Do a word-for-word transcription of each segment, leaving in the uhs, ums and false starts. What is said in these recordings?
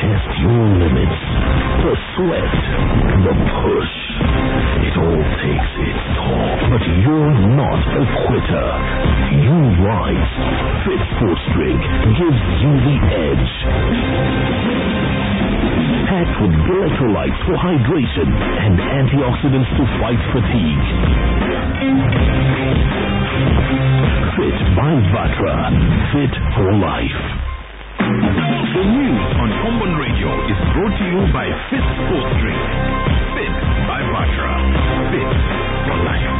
test your limits. The sweat, the push. It all takes its toll. But you're not a quitter. You rise. Fit Sports Drink gives you the edge. Packed with electrolytes for hydration and antioxidants to fight fatigue. Fit by Vatra. Fit for life. The news on Common Radio is brought to you by Fit Sports Drink. Fit by Vatra. Fit for life.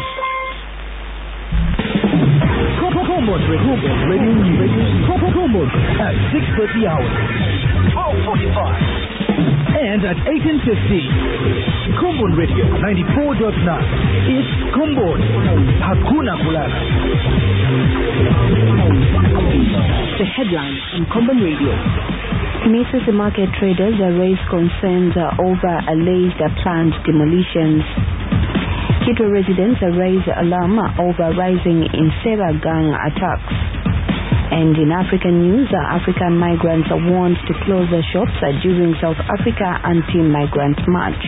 Common Radio News. Common at six thirty hours. twelve forty-five. And at eighteen fifty. Common Radio ninety-four point nine. It's Common. Hakuna Kulala. The headline on Common Radio. Misisi market traders raise concerns over alleged planned demolitions. Kitwe residents raise alarm over rising Insera gang attacks. And in African news, African migrants are warned to close their shops during South Africa anti-migrant march.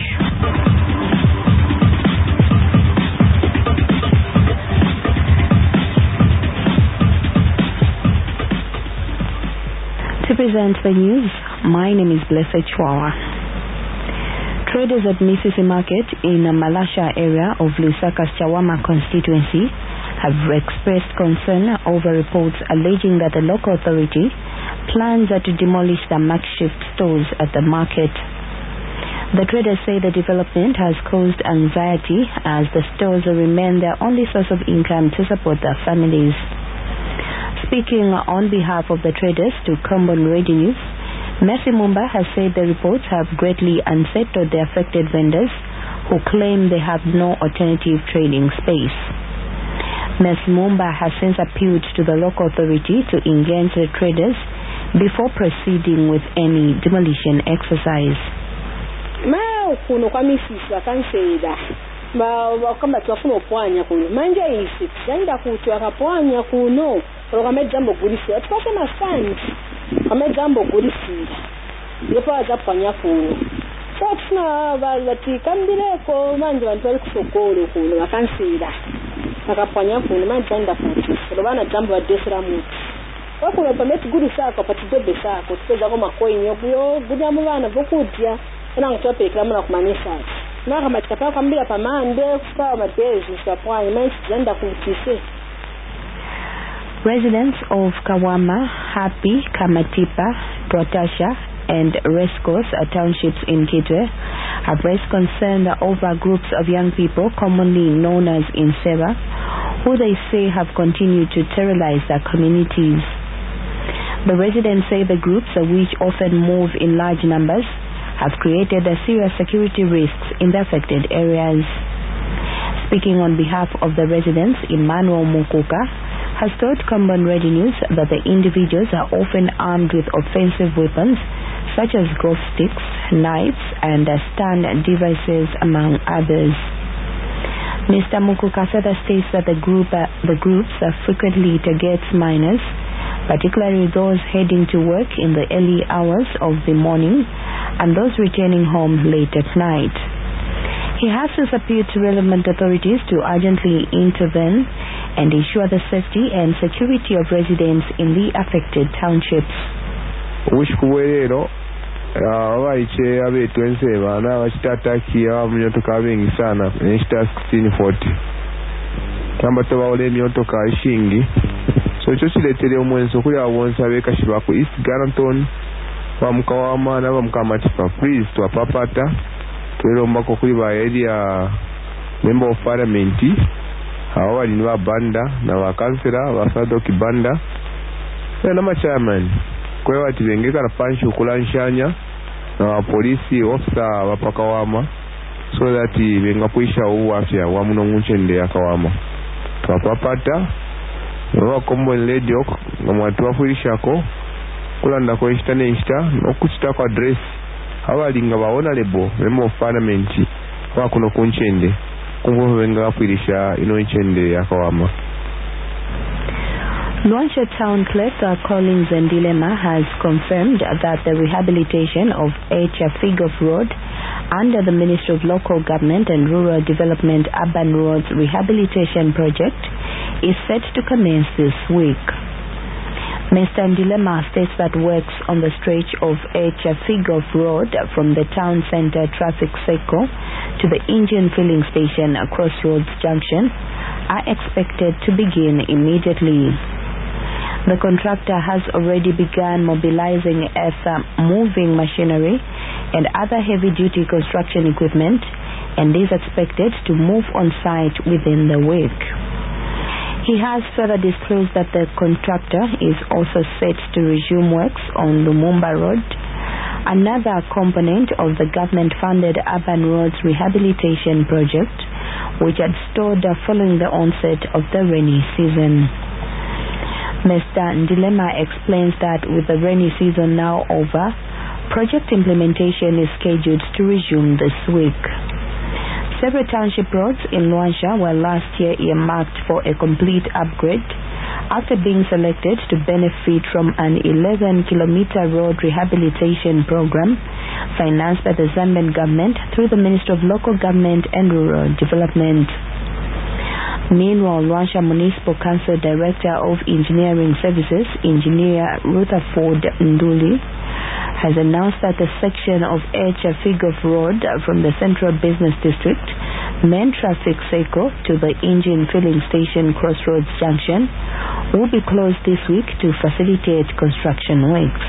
To present the news, my name is Blessed Chwawa. Traders at Misisi Market in the Malasha area of Lusaka's Chawama constituency have expressed concern over reports alleging that the local authority plans to demolish the makeshift stores at the market. The traders say the development has caused anxiety as the stores remain their only source of income to support their families. Speaking on behalf of the traders to Common Radio News, Messi Mumba has said the reports have greatly unsettled the affected vendors who claim they have no alternative trading space. Messi Mumba has since appealed to the local authority to engage the traders before proceeding with any demolition exercise. Ma kuno kwa misisi akanseda ba wakamba twafuna opwanya kuno manje isi zaenda kutwa kapwanya kuno lokame jambo gulisi atupate masanji kame jambo gulisi yepa azapwanya kuno so tuna balati kambileko manje bantu bali kusokolo kuno bakanseda akapwanya kuno manje zaenda kutwa lobana jambo badesera mu wakuno pameti gulisi aka patidebe sako tupeza ko makoyi yokuyo gudya mu bana bokudya ena ngitope klamuna kumanisa na kama tikapa kwambia pamande kusawa madezi sapwanya manje zaenda kutise. Residents of Kawama, Happy, Kamatipa, Twatasha, and Rescos townships in Kitwe have raised concern over groups of young people commonly known as Insera, who they say have continued to terrorize their communities. The residents say the groups, which often move in large numbers, have created serious security risks in the affected areas. Speaking on behalf of the residents, Emmanuel Mukuka has told Common Radio News that the individuals are often armed with offensive weapons such as golf sticks, knives, and stun devices, among others. Mister Mukuka further states that the group, uh, the groups uh, frequently targets minors, particularly those heading to work in the early hours of the morning and those returning home late at night. He has since appealed to relevant authorities to urgently intervene and ensure the safety and security of residents in the affected townships. Ushikuwelero abaiche abetu enseba n'abakitataaki abamyotoka bengi sana nishita sixteen forty kamba tobawole emyotoka ishingi so ekyo kireetere omwenso kuli abonsa bekashiba ku East Garanton bamukawama n'abamukamatipa please twapapata twerombako kuli ba area member of parliament awo bali ni babanda na bakansera basadoki banda na machairman kwa hiyo atibengeka na panshi ukulanshanya na polisi officer bapakawama so that bengapuisha uwa afya wa muno munchende yakawama twapapata no Common Radio ngomwatu afurishako kulanda ko istane insta nokuchita kwa address abalinga baona lebo member of parliament wa kuno kunchende kungo benga afirisha ino inchende yakawama. Luanshya Town Clerk uh, Collins Ndilema has confirmed that the rehabilitation of H. Figoff Road under the Ministry of Local Government and Rural Development Urban Roads Rehabilitation Project is set to commence this week. Mister Ndilema states that works on the stretch of H. Figoff Road from the town centre traffic circle to the engine filling station at Crossroads Junction are expected to begin immediately. The contractor has already begun mobilizing earth-moving machinery and other heavy-duty construction equipment and is expected to move on site within the week. He has further disclosed that the contractor is also set to resume works on Lumumba Road, another component of the government-funded Urban Roads Rehabilitation Project, which had stalled following the onset of the rainy season. Mister Ndilema explains that with the rainy season now over, project implementation is scheduled to resume this week. Several township roads in Luanshya were last year earmarked for a complete upgrade after being selected to benefit from an eleven kilometer road rehabilitation program financed by the Zambian government through the Ministry of Local Government and Rural Development. Meanwhile, Luanshya Municipal Council Director of Engineering Services, Engineer Rutherford Nduli, has announced that the section of H. Figoff Road from the Central Business District, main traffic circle to the engine filling station Crossroads Junction will be closed this week to facilitate construction works.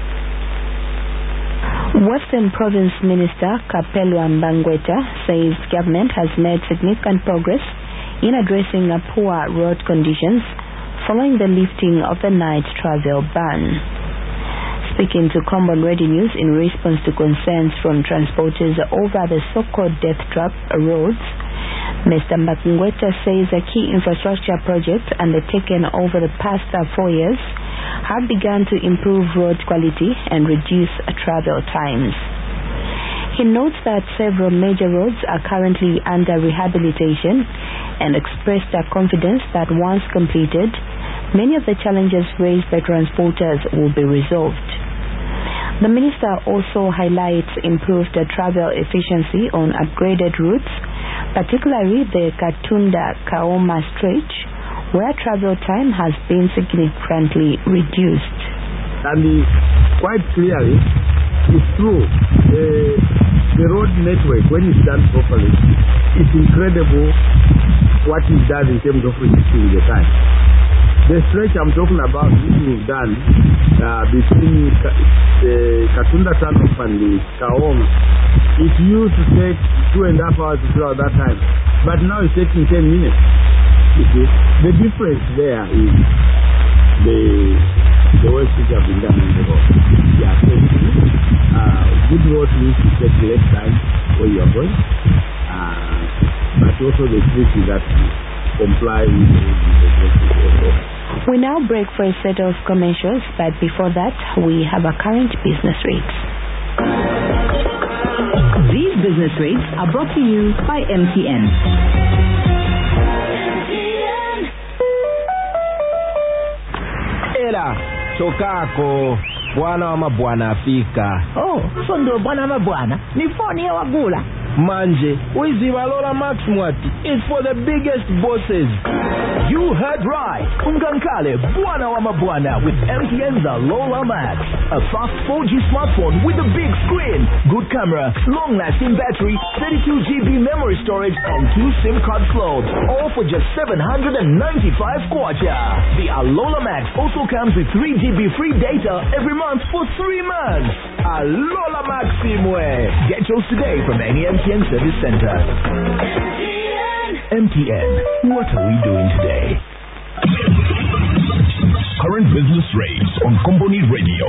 Western Province Minister Kapelwa Mbangweta says government has made significant progress in addressing a poor road conditions following the lifting of the night travel ban. Speaking to Common Radio News in response to concerns from transporters over the so-called death trap roads, Mister Mbangweta says a key infrastructure project undertaken over the past four years have begun to improve road quality and reduce travel times. He notes that several major roads are currently under rehabilitation and expressed their confidence that once completed, many of the challenges raised by transporters will be resolved. The minister also highlights improved travel efficiency on upgraded routes, particularly the Katunda-Kaoma stretch, where travel time has been significantly reduced. And quite clearly, it's true. Uh, the road network, when it's done properly, it's incredible what is done in terms of reducing the time. The stretch I'm talking about, which we've done uh, between the Katunda Tunnel and the Kaoma, it used to take two and a half hours to fill out that time, but now it's taking ten minutes. You see, the difference there is the the work which have been done on the road. Yeah, so uh, good road needs to take less time where you are going, uh, but also the trick is that comply with the We now break for a set of commercials, but before that, we have our current business rates. These business rates are brought to you by M T N. Era chokako bwana wa mabwana afika. Oh, so ndo bwana wa mabwana ni phone ya wagula manje wiziba Lola Max mwati. It's for the biggest bosses. You heard right. Ungankale bwana wa mabwana with M T N's Lola Max, a fast four G smartphone with a big screen, good camera, long-lasting battery, thirty-two gigabyte memory storage, and two SIM card slots, all for just seven hundred ninety-five kwacha. The Lola Max also comes with three gigabyte free data every month for three months. Lola Max Simwe. Get yours today from any M T N service center. M T N, what are we doing today? Current business rates on Company Radio.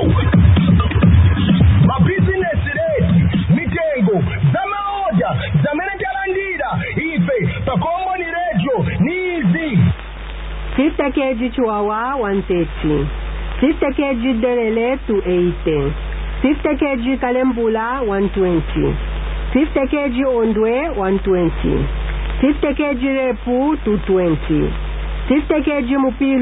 My business rate, mitengo, zama oja, zamene talandira, ife, pa Company Radio, nizi. fifty kilograms Chihuahua, one thirty. fifty kilograms Delele, two eighty. fifty kilograms Kalembula, one twenty. fifty kilograms Ondwe, one twenty. fifty kilograms Repu, two twenty. fifty kilograms Mupilu,